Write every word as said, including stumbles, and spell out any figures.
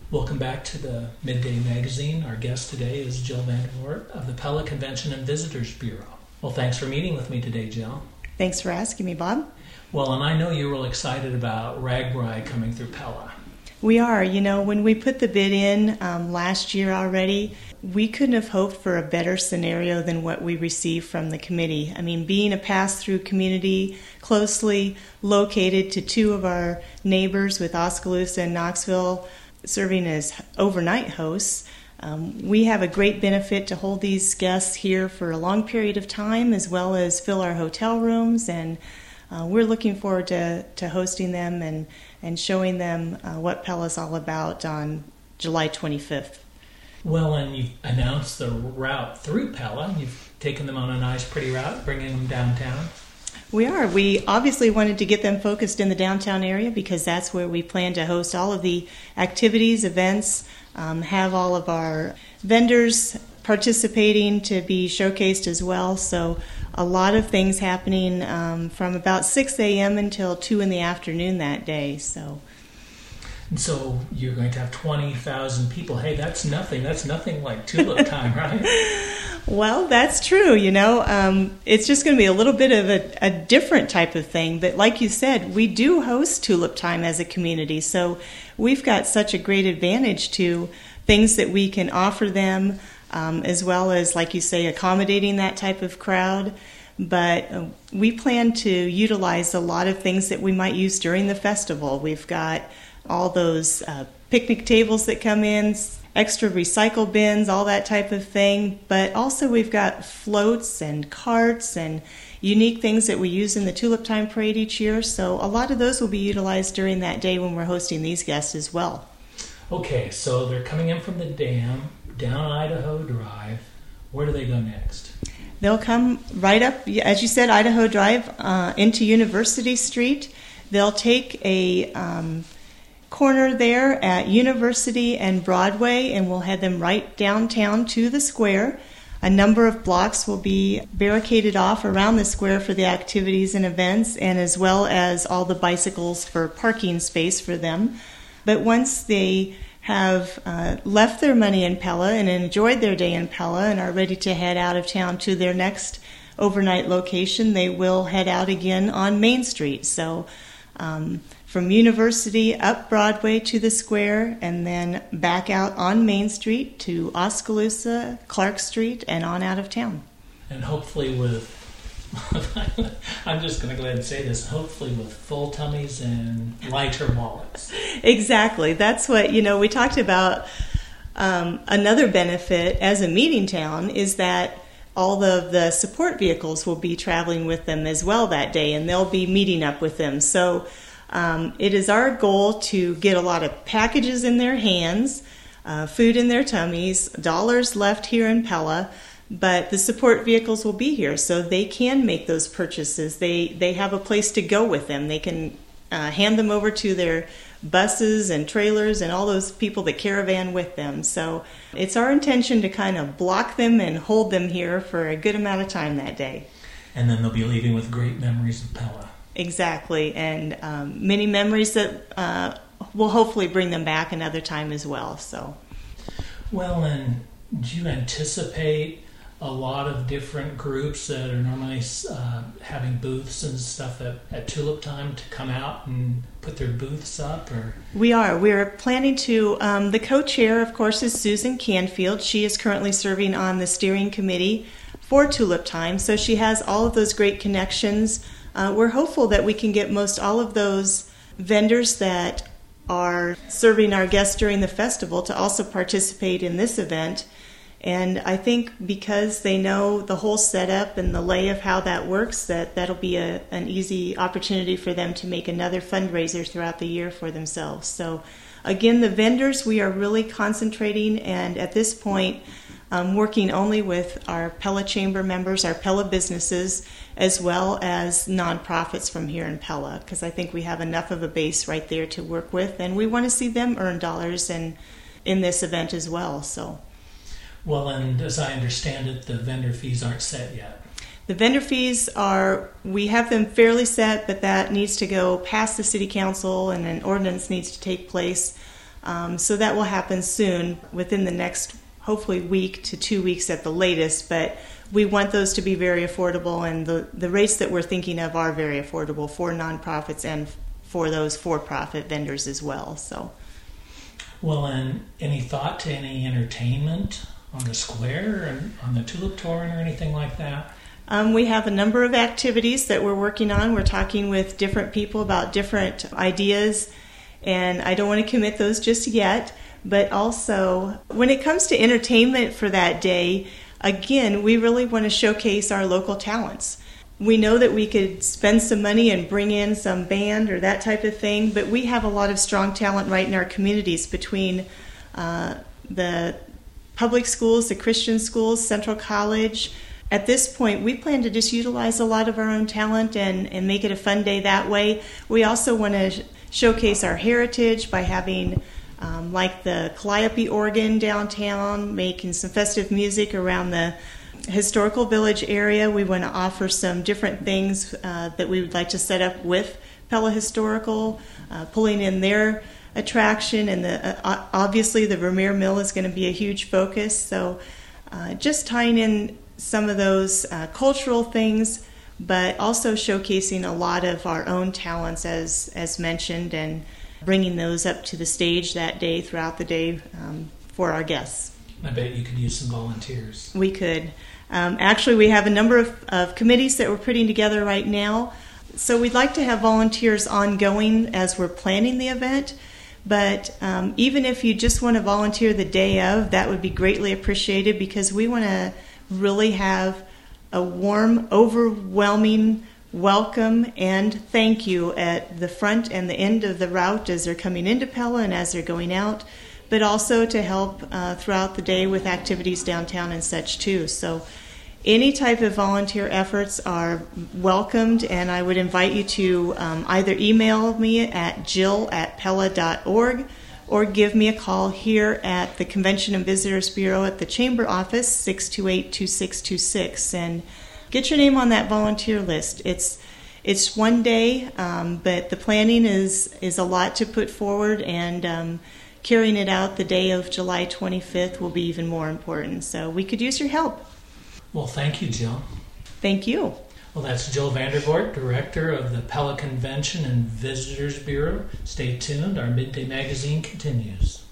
Welcome back to the Midday Magazine. Our guest today is Jill Vandervoort of the Pella Convention and Visitors Bureau. Well, thanks for meeting with me today, Jill. Thanks for asking me, Bob. Well, and I know you're real excited about RAGBRAI coming through Pella. We are. You know, when we put the bid in um, last year already, we couldn't have hoped for a better scenario than what we received from the committee. I mean, being a pass-through community closely located to two of our neighbors with Oskaloosa and Knoxville serving as overnight hosts, um, we have a great benefit to hold these guests here for a long period of time, as well as fill our hotel rooms, and uh, we're looking forward to, to hosting them and, and showing them uh, what Pella's all about on July twenty-fifth. Well, and you've announced the route through Pella. You've taken them on a nice, pretty route, bringing them downtown. We are. We obviously wanted to get them focused in the downtown area because that's where we plan to host all of the activities, events, um, have all of our vendors participating to be showcased as well. So a lot of things happening um, from about six a.m. until two in the afternoon that day. So. And so you're going to have twenty thousand people. Hey, that's nothing. That's nothing like Tulip Time, right? Well, that's true. You know, um, it's just going to be a little bit of a, a different type of thing. But like you said, we do host Tulip Time as a community. So we've got such a great advantage to things that we can offer them, um, as well as, like you say, accommodating that type of crowd. But uh, we plan to utilize a lot of things that we might use during the festival. We've got all those uh, picnic tables that come in, extra recycle bins, all that type of thing. But also we've got floats and carts and unique things that we use in the Tulip Time Parade each year. So a lot of those will be utilized during that day when we're hosting these guests as well. Okay, so they're coming in from the dam, down Idaho Drive. Where do they go next? They'll come right up, as you said, Idaho Drive uh, into University Street. They'll take a um, corner there at University and Broadway, and we'll head them right downtown to the square. A number of blocks will be barricaded off around the square for the activities and events, and as well as all the bicycles for parking space for them. But once they have uh, left their money in Pella and enjoyed their day in Pella and are ready to head out of town to their next overnight location, they will head out again on Main Street. So um, from University up Broadway to the square, and then back out on Main Street to Oskaloosa, Clark Street, and on out of town. And hopefully with, I'm just going to go ahead and say this, hopefully with full tummies and lighter wallets. Exactly. That's what, you know, we talked about. Um, another benefit as a meeting town is that all of the support vehicles will be traveling with them as well that day, and they'll be meeting up with them. So Um, it is our goal to get a lot of packages in their hands, uh, food in their tummies, dollars left here in Pella, but the support vehicles will be here so they can make those purchases. They they have a place to go with them. They can uh, hand them over to their buses and trailers and all those people that caravan with them. So it's our intention to kind of block them and hold them here for a good amount of time that day. And then they'll be leaving with great memories of Pella. Exactly, and um, many memories that uh, will hopefully bring them back another time as well. So, well, and do you anticipate a lot of different groups that are normally uh, having booths and stuff at, at Tulip Time to come out and put their booths up? Or we are. We're planning to. Um, the co-chair, of course, is Susan Canfield. She is currently serving on the steering committee for Tulip Time, so she has all of those great connections. Uh, we're hopeful that we can get most all of those vendors that are serving our guests during the festival to also participate in this event. And I think because they know the whole setup and the lay of how that works, that that'll be a, an easy opportunity for them to make another fundraiser throughout the year for themselves. So again, the vendors, we are really concentrating and at this point um, working only with our Pella Chamber members, our Pella businesses, as well as nonprofits from here in Pella, because I think we have enough of a base right there to work with, and we want to see them earn dollars in, in this event as well. So. Well, and as I understand it, the vendor fees aren't set yet. The vendor fees are, we have them fairly set, but that needs to go past the city council and an ordinance needs to take place Um, so that will happen soon, within the next, hopefully, week to two weeks at the latest. But we want those to be very affordable, and the, the rates that we're thinking of are very affordable for nonprofits and for those for-profit vendors as well. So, well, and any thought to any entertainment on the square and on the Tulip Torrent or anything like that? Um, we have a number of activities that we're working on. We're talking with different people about different ideas, and I don't want to commit those just yet. But also, when it comes to entertainment for that day, again, we really want to showcase our local talents. We know that we could spend some money and bring in some band or that type of thing, but we have a lot of strong talent right in our communities between uh, the public schools, the Christian schools, Central College. At this point, we plan to just utilize a lot of our own talent and, and make it a fun day that way. We also want to sh- showcase our heritage by having um, like the Calliope organ downtown, making some festive music around the historical village area. We want to offer some different things uh, that we would like to set up with Pella Historical, uh, pulling in their attraction, and the uh, obviously the Vermeer Mill is going to be a huge focus. So uh, just tying in some of those uh, cultural things, but also showcasing a lot of our own talents as as mentioned, and bringing those up to the stage that day throughout the day um, for our guests. I bet you could use some volunteers. We could. Um, actually, we have a number of, of committees that we're putting together right now. So we'd like to have volunteers ongoing as we're planning the event. But um, even if you just want to volunteer the day of, that would be greatly appreciated, because we want to really have a warm, overwhelming welcome and thank you at the front and the end of the route as they're coming into Pella and as they're going out, but also to help uh, throughout the day with activities downtown and such too. So any type of volunteer efforts are welcomed, and I would invite you to um, either email me at jill at pella dot org or give me a call here at the Convention and Visitors Bureau at the Chamber office, six two eight, two six two six, and get your name on that volunteer list. It's it's one day, um, but the planning is, is a lot to put forward, and um, carrying it out the day of July twenty-fifth will be even more important. So we could use your help. Well, thank you, Jill. Thank you. Well, that's Jill Vandervoort, Director of the Pella Convention and Visitors Bureau. Stay tuned. Our Midday Magazine continues.